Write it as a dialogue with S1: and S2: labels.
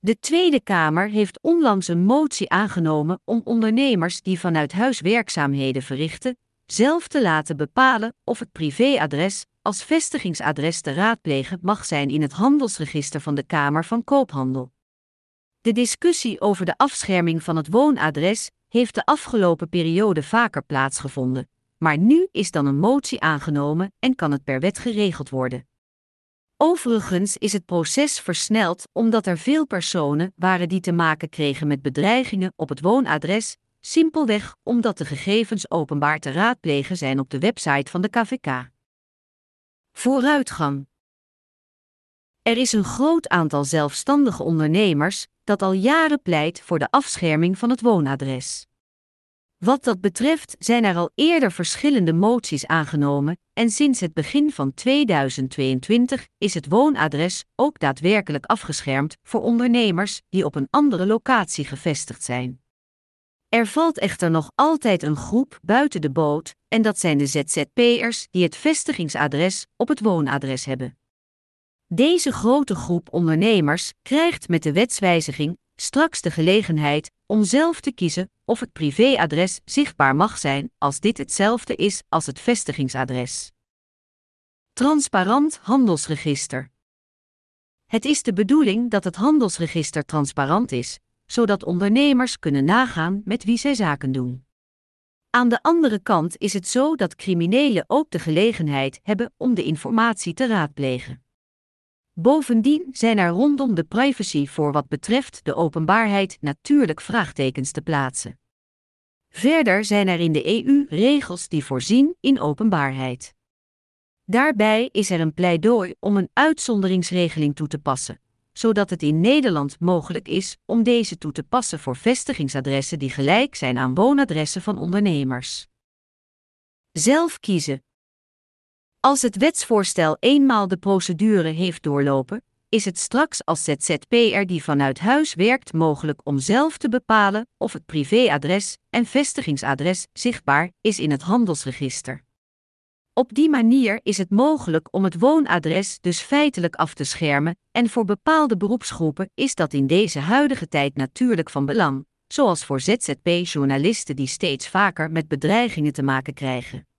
S1: De Tweede Kamer heeft onlangs een motie aangenomen om ondernemers die vanuit huis werkzaamheden verrichten, zelf te laten bepalen of het privéadres als vestigingsadres te raadplegen mag zijn in het handelsregister van de Kamer van Koophandel. De discussie over de afscherming van het woonadres heeft de afgelopen periode vaker plaatsgevonden, maar nu is dan een motie aangenomen en kan het per wet geregeld worden. Overigens is het proces versneld omdat er veel personen waren die te maken kregen met bedreigingen op het woonadres, simpelweg omdat de gegevens openbaar te raadplegen zijn op de website van de KVK. Vooruitgang. Er is een groot aantal zelfstandige ondernemers dat al jaren pleit voor de afscherming van het woonadres. Wat dat betreft zijn er al eerder verschillende moties aangenomen en sinds het begin van 2022 is het woonadres ook daadwerkelijk afgeschermd voor ondernemers die op een andere locatie gevestigd zijn. Er valt echter nog altijd een groep buiten de boot en dat zijn de ZZP'ers die het vestigingsadres op het woonadres hebben. Deze grote groep ondernemers krijgt met de wetswijziging straks de gelegenheid om zelf te kiezen of het privéadres zichtbaar mag zijn als dit hetzelfde is als het vestigingsadres. Transparant handelsregister. Het is de bedoeling dat het handelsregister transparant is, zodat ondernemers kunnen nagaan met wie zij zaken doen. Aan de andere kant is het zo dat criminelen ook de gelegenheid hebben om de informatie te raadplegen. Bovendien zijn er rondom de privacy voor wat betreft de openbaarheid natuurlijk vraagtekens te plaatsen. Verder zijn er in de EU regels die voorzien in openbaarheid. Daarbij is er een pleidooi om een uitzonderingsregeling toe te passen, zodat het in Nederland mogelijk is om deze toe te passen voor vestigingsadressen die gelijk zijn aan woonadressen van ondernemers. Zelf kiezen. Als het wetsvoorstel eenmaal de procedure heeft doorlopen, is het straks als ZZP'er die vanuit huis werkt mogelijk om zelf te bepalen of het privéadres en vestigingsadres zichtbaar is in het handelsregister. Op die manier is het mogelijk om het woonadres dus feitelijk af te schermen en voor bepaalde beroepsgroepen is dat in deze huidige tijd natuurlijk van belang, zoals voor ZZP-journalisten die steeds vaker met bedreigingen te maken krijgen.